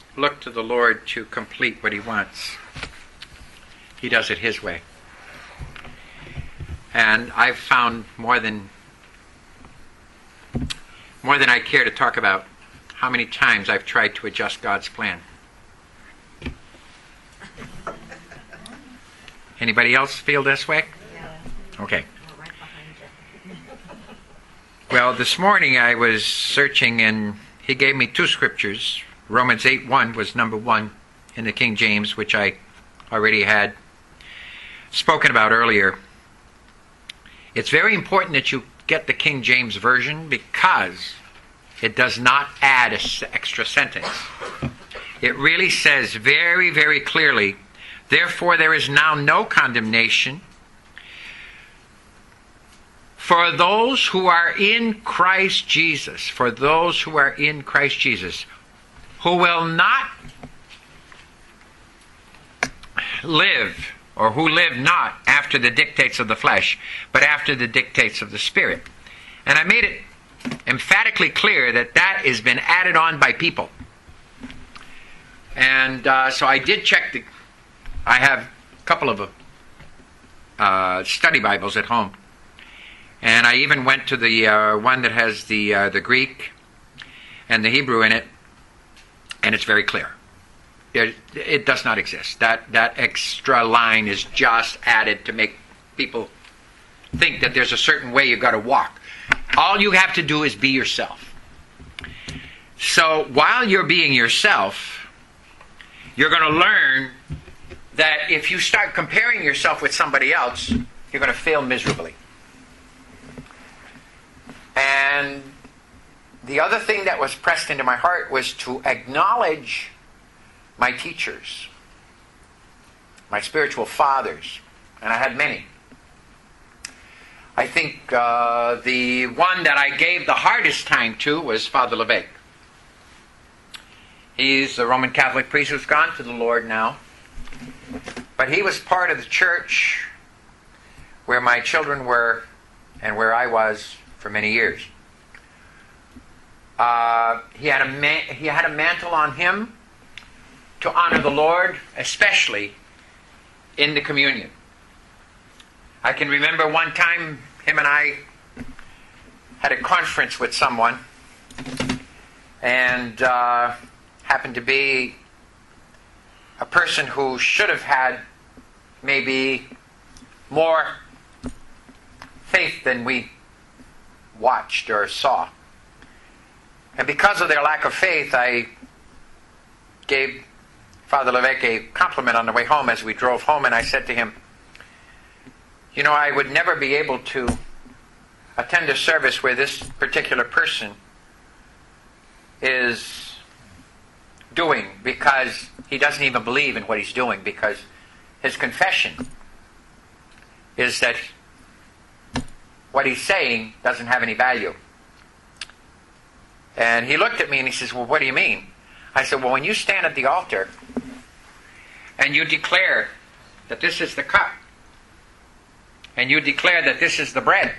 look to the Lord to complete what He wants. He does it His way. And I've found more than I care to talk about how many times I've tried to adjust God's plan. Anybody else feel this way? Okay. Well, this morning I was searching and He gave me two scriptures. Romans 8:1 was number one in the King James, which I already had spoken about earlier. It's very important that you get the King James Version because it does not add an extra sentence. It really says very, very clearly, therefore there is now no condemnation for those who are in Christ Jesus, for those who are in Christ Jesus, who will not live, or who live not after the dictates of the flesh, but after the dictates of the Spirit. And I made it emphatically clear that that has been added on by people. And so I did check I have a couple of study Bibles at home. And I even went to the one that has the Greek and the Hebrew in it, and it's very clear. It does not exist. That extra line is just added to make people think that there's a certain way you've got to walk. All you have to do is be yourself. So while you're being yourself, you're going to learn that if you start comparing yourself with somebody else, you're going to fail miserably. And the other thing that was pressed into my heart was to acknowledge my teachers, my spiritual fathers, and I had many. I think the one that I gave the hardest time to was Father LeVesque. He's a Roman Catholic priest who's gone to the Lord now. But he was part of the church where my children were and where I was for many years. He had a mantle on him to honor the Lord, especially in the communion. I can remember one time him and I had a conference with someone, and happened to be a person who should have had maybe more faith than we watched or saw. And because of their lack of faith, I gave Father LeVesque a compliment on the way home as we drove home, and I said to him, you know, I would never be able to attend a service where this particular person is doing, because he doesn't even believe in what he's doing, because his confession is that what he's saying doesn't have any value. And he looked at me and he says, well, what do you mean? I said, well, when you stand at the altar and you declare that this is the cup and you declare that this is the bread,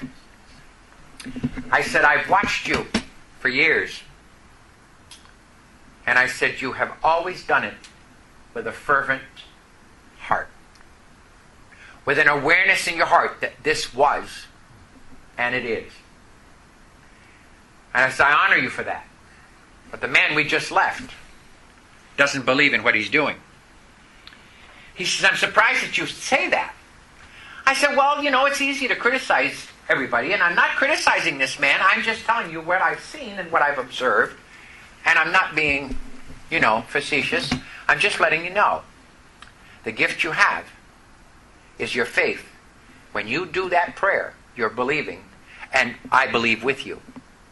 I said, I've watched you for years. And I said, you have always done it with a fervent heart, with an awareness in your heart that this was and it is. And I said, I honor you for that. But the man we just left doesn't believe in what he's doing. He says, I'm surprised that you say that. I said, well, you know, it's easy to criticize everybody, and I'm not criticizing this man. I'm just telling you what I've seen and what I've observed. And I'm not being, you know, facetious. I'm just letting you know. The gift you have is your faith. When you do that prayer, you're believing, and I believe with you.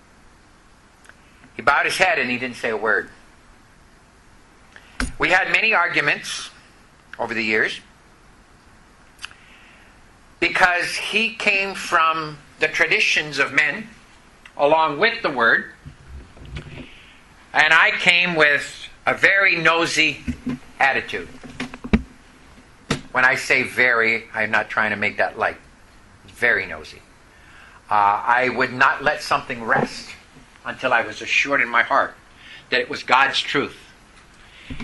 He bowed his head and he didn't say a word. We had many arguments over the years because he came from the traditions of men along with the Word, and I came with a very nosy attitude. When I say very, I'm not trying to make that light. Very nosy. I would not let something rest until I was assured in my heart that it was God's truth.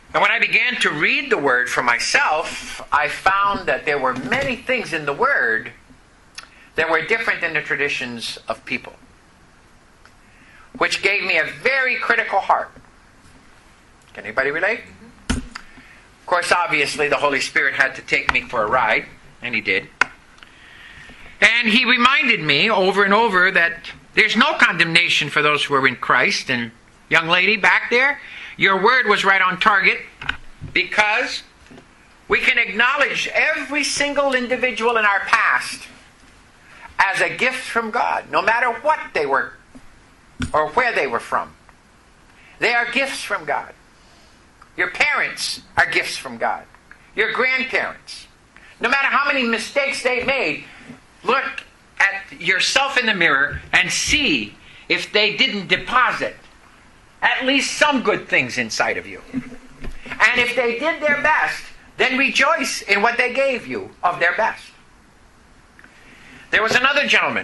And when I began to read the Word for myself, I found that there were many things in the Word that were different than the traditions of people, which gave me a very critical heart. Can anybody relate? Of course, obviously, the Holy Spirit had to take me for a ride, and He did. And He reminded me over and over that there's no condemnation for those who are in Christ. And young lady back there, your word was right on target, because we can acknowledge every single individual in our past as a gift from God, no matter what they were or where they were from. They are gifts from God. Your parents are gifts from God. Your grandparents. No matter how many mistakes they made, look at yourself in the mirror and see if they didn't deposit at least some good things inside of you. And if they did their best, then rejoice in what they gave you of their best. There was another gentleman.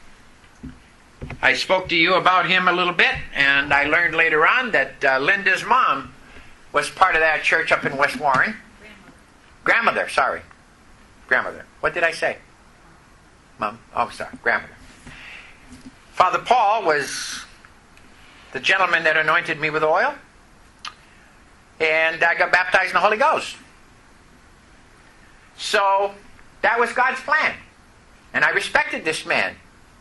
I spoke to you about him a little bit, and I learned later on that Linda's mom was part of that church up in West Warren. Grandmother. Grandmother. What did I say? Mom? Oh, sorry. Grandmother. Father Paul was the gentleman that anointed me with oil, and I got baptized in the Holy Ghost. So that was God's plan, and I respected this man.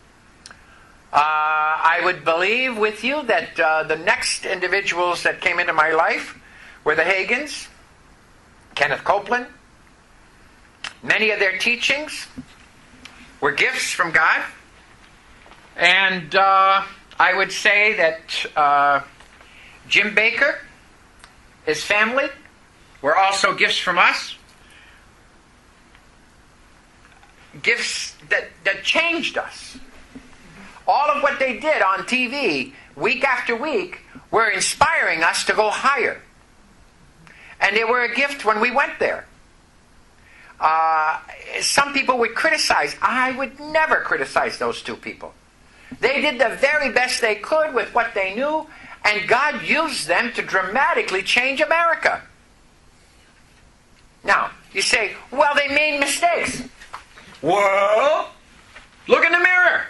I would believe with you that the next individuals that came into my life were the Hagins, Kenneth Copeland. Many of their teachings were gifts from God. And I would say that Jim Baker, his family, were also gifts from us. Gifts that changed us. All of what they did on TV, week after week, were inspiring us to go higher. And they were a gift when we went there. Some people would criticize. I would never criticize those two people. They did the very best they could with what they knew, and God used them to dramatically change America. Now, you say, well, they made mistakes. Well, look in the mirror.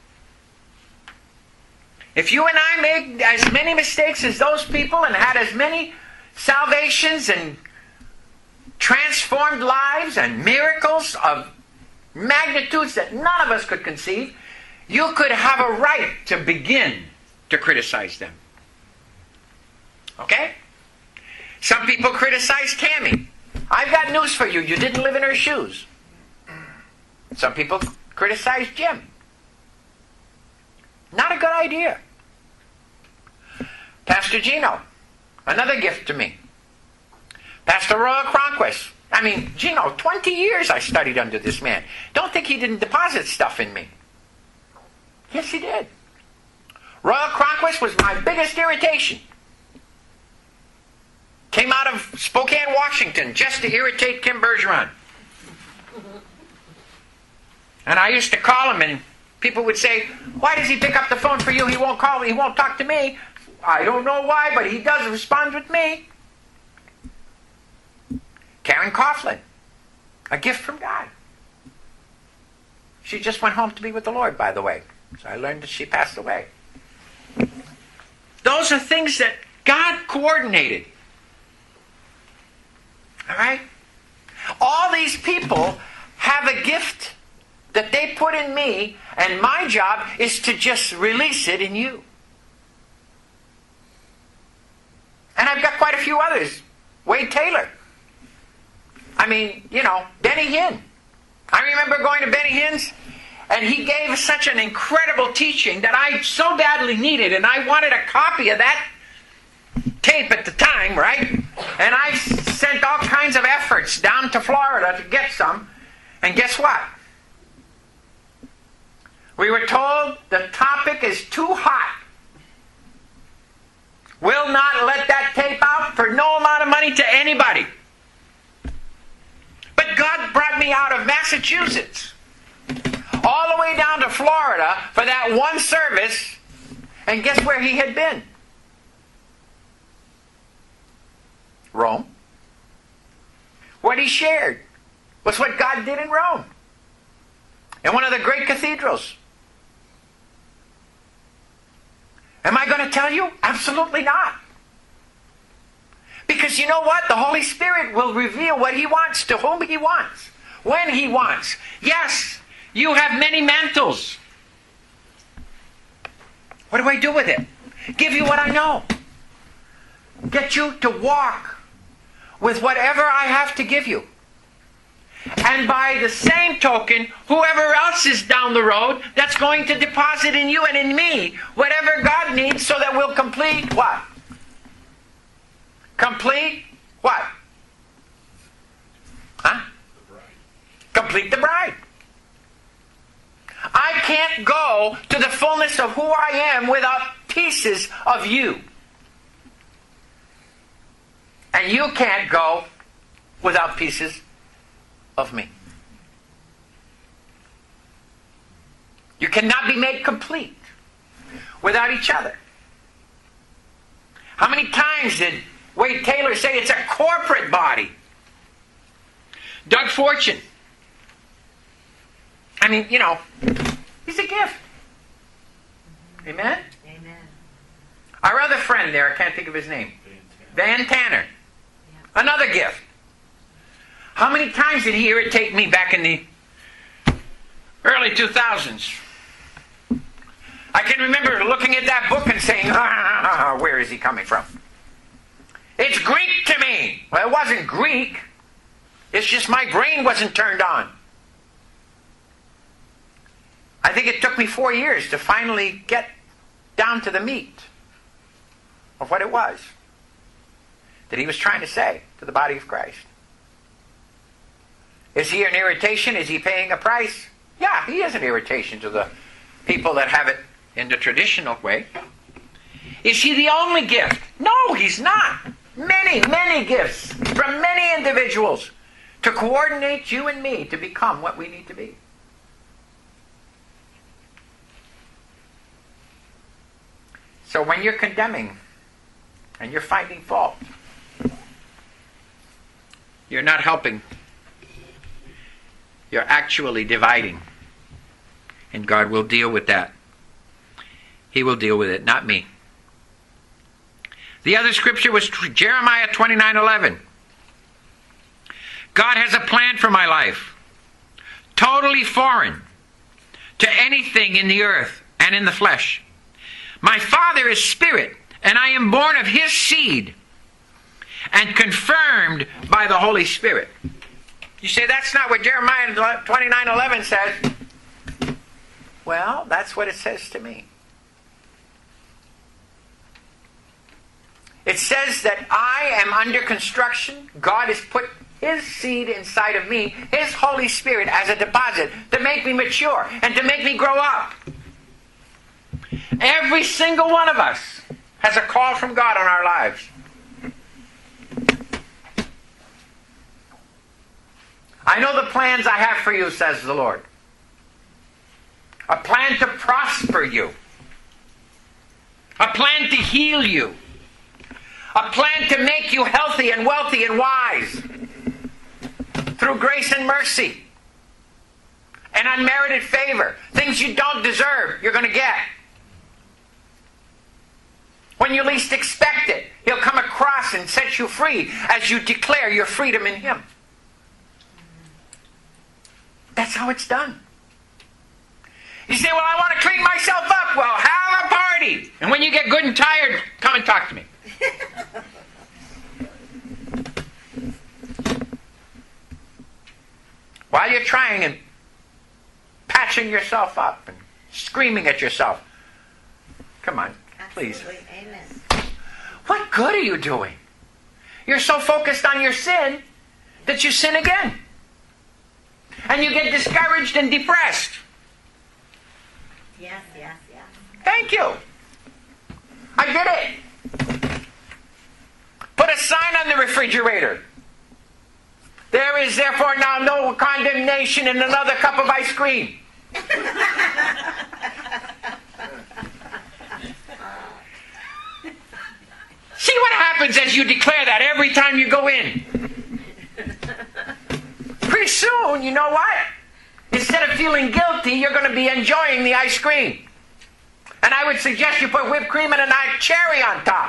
If you and I made as many mistakes as those people and had as many salvations and transformed lives and miracles of magnitudes that none of us could conceive, you could have a right to begin to criticize them. Okay? Some people criticize Tammy. I've got news for you. You didn't live in her shoes. Some people criticize Jim. Not a good idea. Pastor Gino, another gift to me. Pastor Royal Cronquist. I mean, Gino, 20 years I studied under this man. Don't think he didn't deposit stuff in me. Yes, he did. Royal Cronquist was my biggest irritation. Came out of Spokane, Washington, just to irritate Kim Bergeron. And I used to call him, and people would say, why does he pick up the phone for you? He won't call me. He won't talk to me. I don't know why, but he does respond with me. Karen Coughlin, a gift from God. She just went home to be with the Lord, by the way. So I learned that she passed away. Those are things that God coordinated. All right? All these people have a gift that they put in me, and my job is to just release it in you. And I've got quite a few others. Wade Taylor. I mean, Benny Hinn. I remember going to Benny Hinn's, and he gave such an incredible teaching that I so badly needed, and I wanted a copy of that tape at the time, right? And I sent all kinds of efforts down to Florida to get some, and guess what? We were told the topic is too hot. Will not let that tape out for no amount of money to anybody. But God brought me out of Massachusetts all the way down to Florida for that one service, and guess where he had been? Rome. What he shared was what God did in Rome, in one of the great cathedrals. Am I going to tell you? Absolutely not. Because you know what? The Holy Spirit will reveal what He wants to whom He wants, when He wants. Yes, you have many mantles. What do I do with it? Give you what I know. Get you to walk with whatever I have to give you. And by the same token, whoever else is down the road, that's going to deposit in you and in me whatever God needs so that we'll complete what? Complete what? Huh? The bride. Complete the bride. I can't go to the fullness of who I am without pieces of you. And you can't go without pieces of me. You cannot be made complete without each other. How many times did Wade Taylor say it's a corporate body? Doug Fortune. I mean, you know, he's a gift. Amen? Amen. Our other friend there, I can't think of his name. Van Tanner. Yeah. Another gift. How many times did he irritate me back in the early 2000s? I can remember looking at that book and saying, where is he coming from? It's Greek to me. Well, it wasn't Greek. It's just my brain wasn't turned on. I think it took me 4 years to finally get down to the meat of what it was that he was trying to say to the body of Christ. Is he an irritation? Is he paying a price? Yeah, he is an irritation to the people that have it in the traditional way. Is he the only gift? No, he's not. Many, many gifts from many individuals to coordinate you and me to become what we need to be. So when you're condemning and you're finding fault, you're not helping. You're actually dividing. And God will deal with that. He will deal with it, not me. The other scripture was Jeremiah 29:11. God has a plan for my life, totally foreign to anything in the earth and in the flesh. My Father is spirit, and I am born of His seed and confirmed by the Holy Spirit. You say, that's not what Jeremiah 29:11 says. Well, that's what it says to me. It says that I am under construction. God has put His seed inside of me, His Holy Spirit as a deposit to make me mature and to make me grow up. Every single one of us has a call from God on our lives. I know the plans I have for you, says the Lord. A plan to prosper you. A plan to heal you. A plan to make you healthy and wealthy and wise. Through grace and mercy. And unmerited favor. Things you don't deserve, you're going to get. When you least expect it, He'll come across and set you free as you declare your freedom in Him. That's how it's done. You say, well, I want to clean myself up. Well, have a party. And when you get good and tired, come and talk to me. While you're trying and patching yourself up and screaming at yourself, come on, please. Absolutely. Amen. What good are you doing? You're so focused on your sin that you sin again. And you get discouraged and depressed. Yes, yes, yes. Thank you. I did it. Put a sign on the refrigerator. There is therefore now no condemnation in another cup of ice cream. See what happens happens as you declare that every time you go in? Pretty soon, you know what? Instead of feeling guilty, you're going to be enjoying the ice cream. And I would suggest you put whipped cream and a nice cherry on top.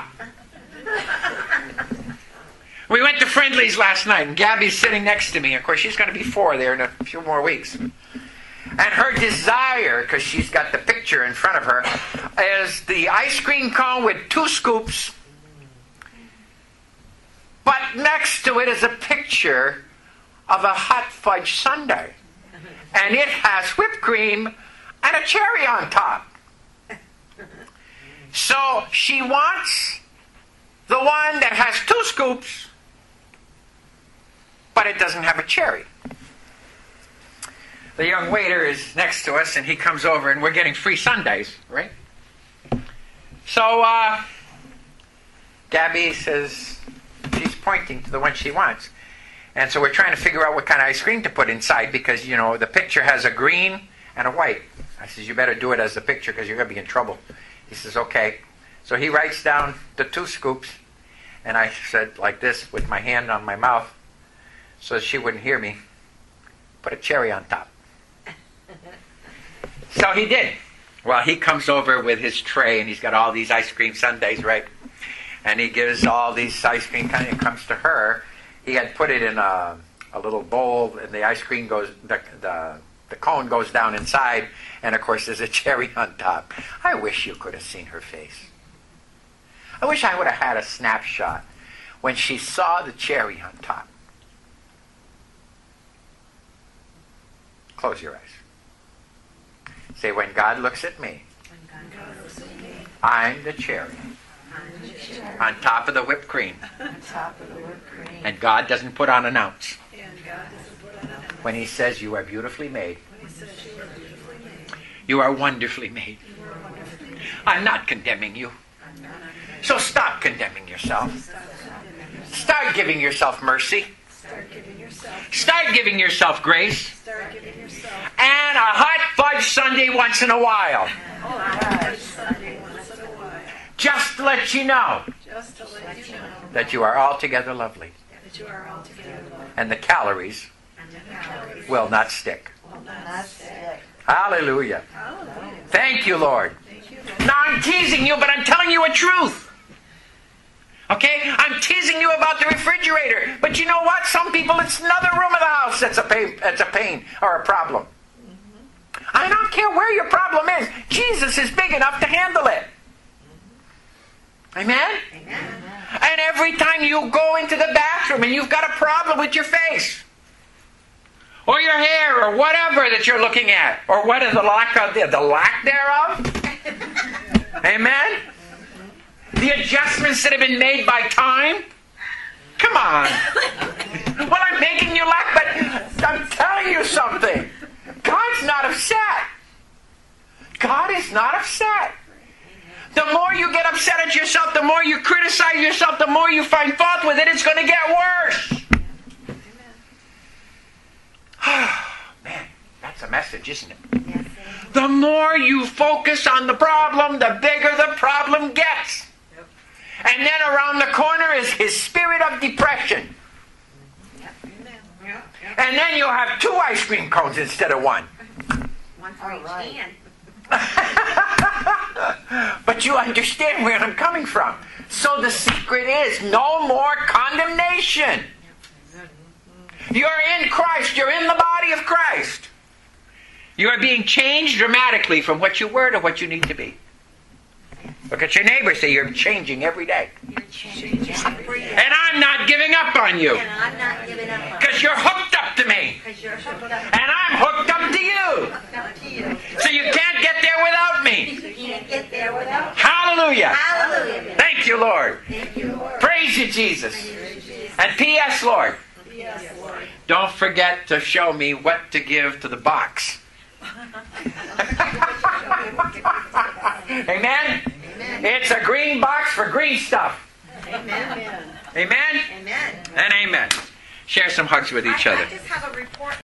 We went to Friendly's last night, and Gabby's sitting next to me. Of course, she's going to be 4 there in a few more weeks. And her desire, because she's got the picture in front of her, is the ice cream cone with 2 scoops. But next to it is a picture of a hot fudge sundae. And it has whipped cream and a cherry on top. So she wants the one that has 2 scoops, but it doesn't have a cherry. The young waiter is next to us, and he comes over, and we're getting free sundaes, right? So Gabby says she's pointing to the one she wants. And so we're trying to figure out what kind of ice cream to put inside because, you know, the picture has a green and a white. I says, you better do it as the picture because you're going to be in trouble. He says, okay. So he writes down the 2 scoops, and I said like this with my hand on my mouth so she wouldn't hear me, put a cherry on top. So he did. Well, he comes over with his tray, and he's got all these ice cream sundaes, right? And he gives all these ice cream, kind of comes to her. He had put it in a little bowl, and the ice cream goes, the cone goes down inside, and of course there's a cherry on top. I wish you could have seen her face. I wish I would have had a snapshot when she saw the cherry on top. Close your eyes. Say, when God looks at me, I'm the cherry. On top of the whipped cream. And God doesn't put on an ounce. When He says you are beautifully made. You are wonderfully made. I'm not condemning you. So stop condemning yourself. Start giving yourself mercy. Start giving yourself grace. And a hot fudge sundae once in a while. Just to let you know that you are altogether lovely. And the calories will not stick. Hallelujah. Thank you, Lord. Now I'm teasing you, but I'm telling you a truth. Okay? I'm teasing you about the refrigerator. But you know what? Some people, it's another room of the house that's a pain or a problem. I don't care where your problem is. Jesus is big enough to handle it. Amen? Amen? And every time you go into the bathroom and you've got a problem with your face, or your hair, or whatever that you're looking at, or what is the lack thereof? Amen? The adjustments that have been made by time? Come on. Well, I'm making you laugh, but I'm telling you something. God's not upset. God is not upset. The more you get upset at yourself, the more you criticize yourself, the more you find fault with it, it's going to get worse. Man, that's a message, isn't it? Yes, the more you focus on the problem, the bigger the problem gets. Yep. And then around the corner is his spirit of depression. Yep. Yep. And then you'll have 2 ice cream cones instead of 1. One for each hand. But you understand where I'm coming from. So the secret is no more condemnation. You're in Christ. You're in the body of Christ. You are being changed dramatically from what you were to what you need to be. Look at your neighbor. Say, you're changing every day. You're changing every day. And I'm not giving up on you. And I'm not giving up on you. Because you're hooked up to me. Because you're hooked up. And I'm hooked up to you. Hooked up to you. So you can't get there without me. You can't get there without me. Hallelujah. Hallelujah. Thank you, Lord. Thank you, Lord. Praise you, Jesus. Praise you, Jesus. And P.S., Lord. Yes, Lord. Don't forget to show me what to give to the box. Amen? Amen. It's a green box for green stuff. Amen. Amen? Amen. And amen. Share some hugs with each other. I just have a report.